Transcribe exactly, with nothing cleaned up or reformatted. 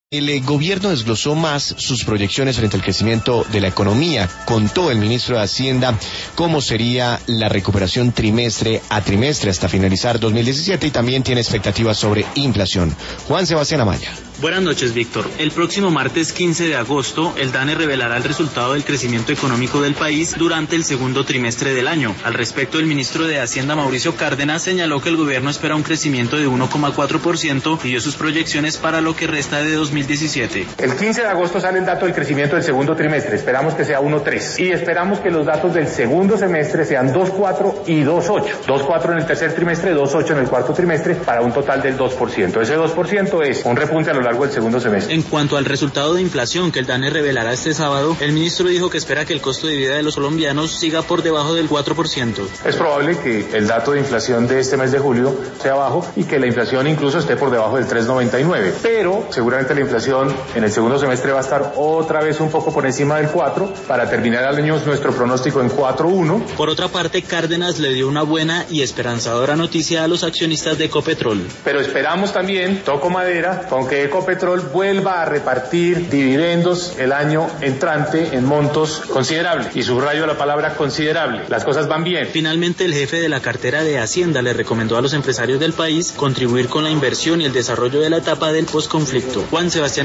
El gobierno desglosó más sus proyecciones frente al crecimiento de la economía. Contó el ministro de Hacienda cómo sería la recuperación trimestre a trimestre hasta finalizar dos mil diecisiete y también tiene expectativas sobre inflación. Juan Sebastián Amaya. Buenas noches, Víctor. El próximo martes quince de agosto, el DANE revelará el resultado del crecimiento económico del país durante el segundo trimestre del año. Al respecto, el ministro de Hacienda, Mauricio Cárdenas, señaló que el gobierno espera un crecimiento de uno coma cuatro por ciento y dio sus proyecciones para lo que resta de dos mil diecisiete. El quince de agosto sale el dato del crecimiento del segundo trimestre. Esperamos que sea uno coma tres. Y esperamos que los datos del segundo semestre sean dos coma cuatro y dos coma ocho. dos coma cuatro en el tercer trimestre, dos coma ocho en el cuarto trimestre, para un total del dos por ciento. Ese dos por ciento es un repunte a lo largo del segundo semestre. En cuanto al resultado de inflación que el DANE revelará este sábado, el ministro dijo que espera que el costo de vida de los colombianos siga por debajo del cuatro por ciento. Es probable que el dato de inflación de este mes de julio sea bajo y que la inflación incluso esté por debajo del tres coma noventa y nueve. Pero seguramente la inflación en el segundo semestre va a estar otra vez un poco por encima del cuatro, para terminar el año nuestro pronóstico en cuatro coma uno. Por otra parte, Cárdenas le dio una buena y esperanzadora noticia a los accionistas de Ecopetrol. Pero esperamos también, toco madera, con que Ecopetrol vuelva a repartir dividendos el año entrante en montos considerables. Y subrayo la palabra considerable. Las cosas van bien. Finalmente, el jefe de la cartera de Hacienda le recomendó a los empresarios del país contribuir con la inversión y el desarrollo de la etapa del posconflicto. Juan Sebastián